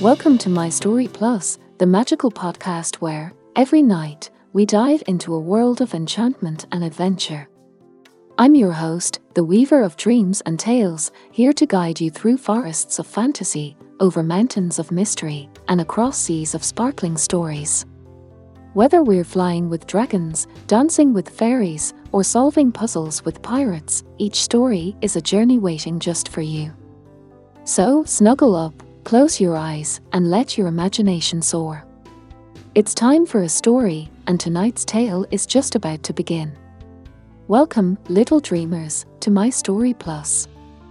Welcome to My Story Plus, the magical podcast where, every night, we dive into a world of enchantment and adventure. I'm your host, the weaver of dreams and tales, here to guide you through forests of fantasy, over mountains of mystery, and across seas of sparkling stories. Whether we're flying with dragons, dancing with fairies, or solving puzzles with pirates, each story is a journey waiting just for you. So, snuggle up, close your eyes, and let your imagination soar. It's time for a story, and tonight's tale is just about to begin. Welcome, little dreamers, to My Story Plus.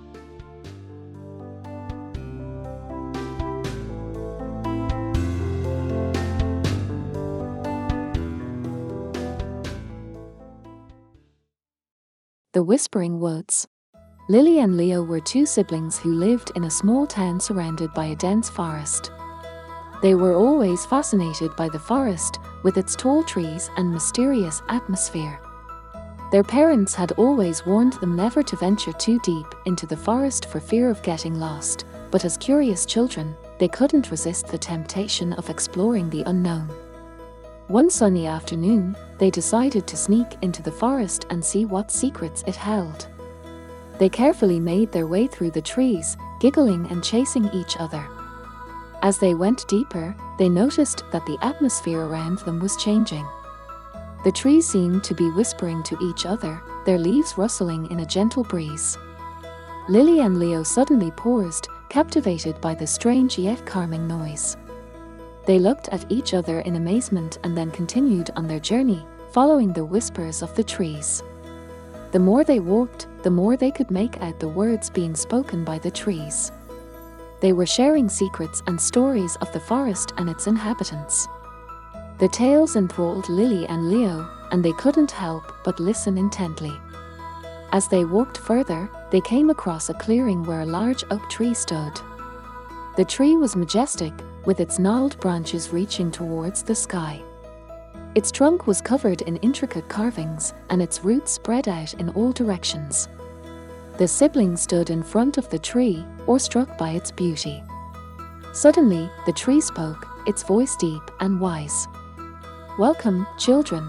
The Whispering Woods. Lily and Leo were two siblings who lived in a small town surrounded by a dense forest. They were always fascinated by the forest, with its tall trees and mysterious atmosphere. Their parents had always warned them never to venture too deep into the forest for fear of getting lost, but as curious children, they couldn't resist the temptation of exploring the unknown. One sunny afternoon, they decided to sneak into the forest and see what secrets it held. They carefully made their way through the trees, giggling and chasing each other. As they went deeper, they noticed that the atmosphere around them was changing. The trees seemed to be whispering to each other, their leaves rustling in a gentle breeze. Lily and Leo suddenly paused, captivated by the strange yet calming noise. They looked at each other in amazement and then continued on their journey, following the whispers of the trees. The more they walked, the more they could make out the words being spoken by the trees. They were sharing secrets and stories of the forest and its inhabitants. The tales enthralled Lily and Leo, and they couldn't help but listen intently. As they walked further, they came across a clearing where a large oak tree stood. The tree was majestic, with its gnarled branches reaching towards the sky. Its trunk was covered in intricate carvings, and its roots spread out in all directions. The siblings stood in front of the tree, awestruck by its beauty. Suddenly, the tree spoke, its voice deep and wise. "Welcome, children.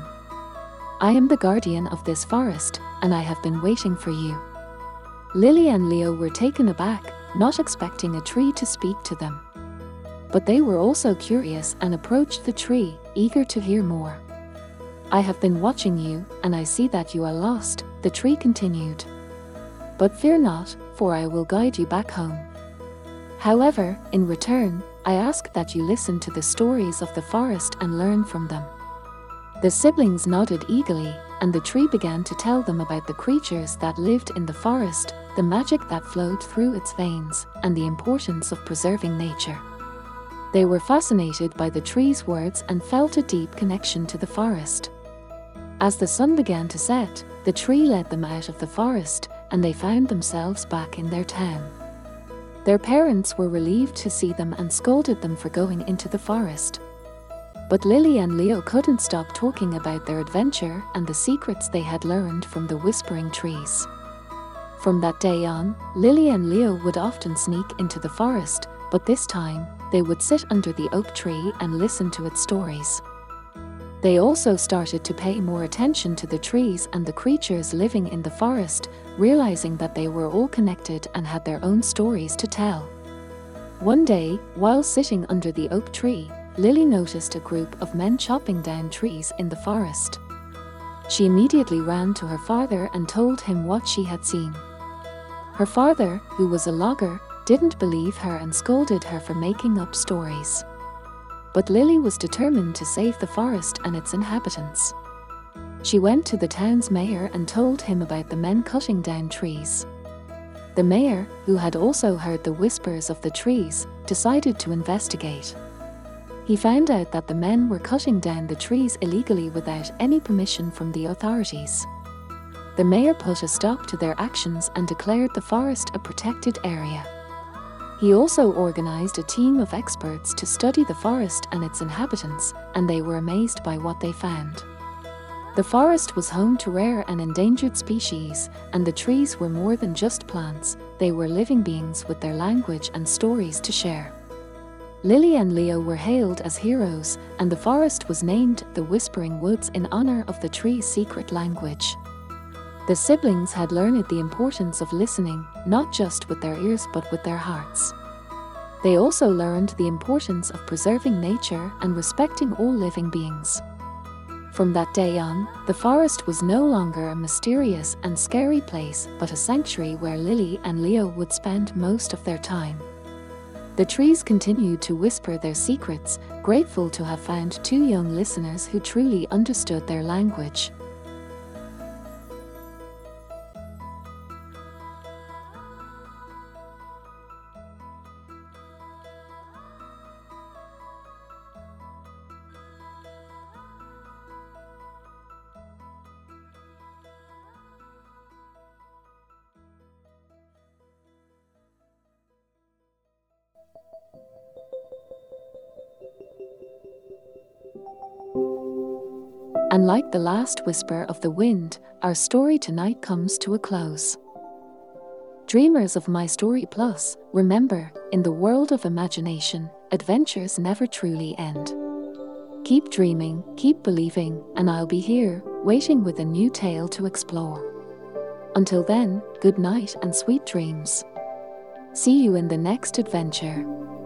I am the guardian of this forest, and I have been waiting for you." Lily and Leo were taken aback, not expecting a tree to speak to them. But they were also curious and approached the tree, eager to hear more. "I have been watching you, and I see that you are lost," the tree continued. "But fear not, for I will guide you back home. However, in return, I ask that you listen to the stories of the forest and learn from them." The siblings nodded eagerly, and the tree began to tell them about the creatures that lived in the forest, the magic that flowed through its veins, and the importance of preserving nature. They were fascinated by the tree's words and felt a deep connection to the forest. As the sun began to set, the tree led them out of the forest, and they found themselves back in their town. Their parents were relieved to see them and scolded them for going into the forest. But Lily and Leo couldn't stop talking about their adventure and the secrets they had learned from the whispering trees. From that day on, Lily and Leo would often sneak into the forest, but this time, they would sit under the oak tree and listen to its stories. They also started to pay more attention to the trees and the creatures living in the forest, realizing that they were all connected and had their own stories to tell. One day, while sitting under the oak tree, Lily noticed a group of men chopping down trees in the forest. She immediately ran to her father and told him what she had seen. Her father, who was a logger, didn't believe her and scolded her for making up stories. But Lily was determined to save the forest and its inhabitants. She went to the town's mayor and told him about the men cutting down trees. The mayor, who had also heard the whispers of the trees, decided to investigate. He found out that the men were cutting down the trees illegally without any permission from the authorities. The mayor put a stop to their actions and declared the forest a protected area. He also organized a team of experts to study the forest and its inhabitants, and they were amazed by what they found. The forest was home to rare and endangered species, and the trees were more than just plants, they were living beings with their language and stories to share. Lily and Leo were hailed as heroes, and the forest was named the Whispering Woods in honor of the tree's secret language. The siblings had learned the importance of listening, not just with their ears but with their hearts. They also learned the importance of preserving nature and respecting all living beings. From that day on, the forest was no longer a mysterious and scary place, but a sanctuary where Lily and Leo would spend most of their time. The trees continued to whisper their secrets, grateful to have found two young listeners who truly understood their language. And like the last whisper of the wind, our story tonight comes to a close. Dreamers of My Story Plus, remember, in the world of imagination, adventures never truly end. Keep dreaming, keep believing, and I'll be here, waiting with a new tale to explore. Until then, good night and sweet dreams. See you in the next adventure.